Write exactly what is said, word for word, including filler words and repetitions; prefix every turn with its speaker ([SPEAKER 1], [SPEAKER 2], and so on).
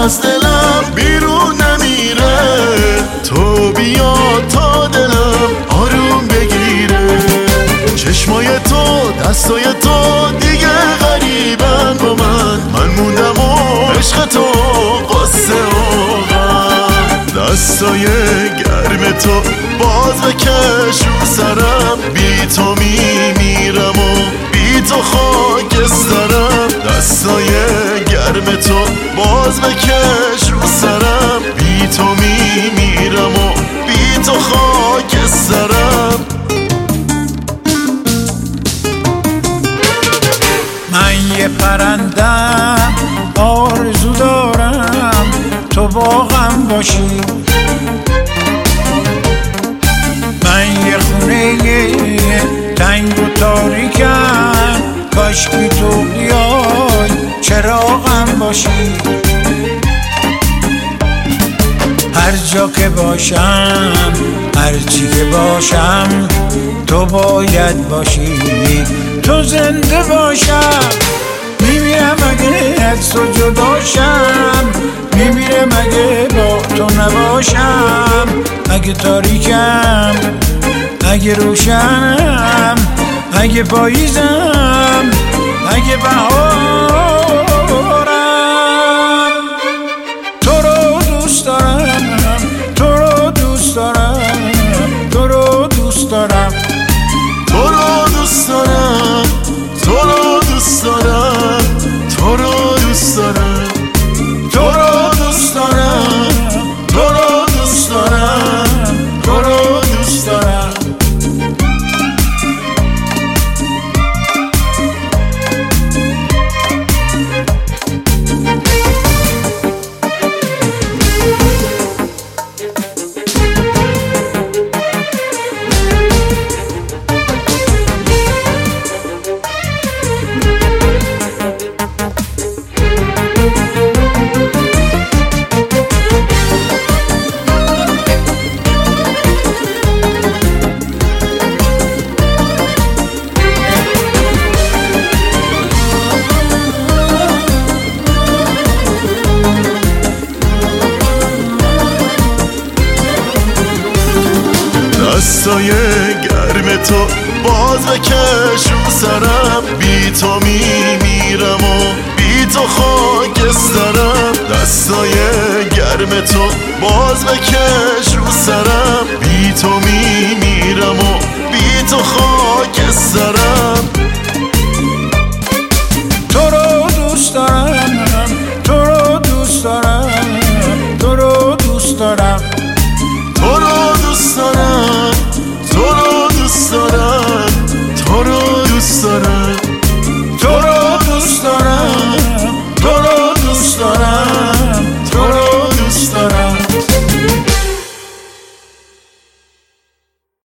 [SPEAKER 1] از دلم بیرون نمیره، تو بیا تا دلم آروم بگیره. چشمای تو دستای تو دیگه غریبن با من، من موندم و عشق تو قصه و غم. دستای گرم تو باز بکش رو سرم، بی تو میمیرم و بی تو خاکسترم. دستای گرم تو باز بکش رو سرم، بی تو میمیرم و بی تو خاکسترم.
[SPEAKER 2] من یه پرندم آرزو دارم تو واقعا باشی، من یه خونه تنگ و تاریکم، کاشکی تو بیای چراغم باشی. هر جا که باشم هر چی که باشم تو باید باشی، تو زنده باشم. میمیرم اگه از تو جداشم، میمیرم اگه با تو نباشم. اگه تاریکم اگه روشنم، اگه پاییزم اگه بهارم، تو رو دوست دارم، تو رو دوست دارم، تو رو دوست دارم،
[SPEAKER 1] تو رو دوست دارم، تو رو دوست دارم، تو رو دوست دارم، تو رو دوست دارم، تو رو دوست دارم، تو رو دوست دارم. دستای گرم تو باز بکش رو سرم، بی تو میمیرم و بی تو خاکسترم. دستای گرم تو باز بکش رو سرم، بی تو میمیرم و بی تو خاکسترم.
[SPEAKER 2] تو رو دوست دارم، تو رو دوست دارم، تو رو دوست دارم،
[SPEAKER 1] تو رو دوست دارم، تو رو دوست دارم، تو رو دوست دارم، تو رو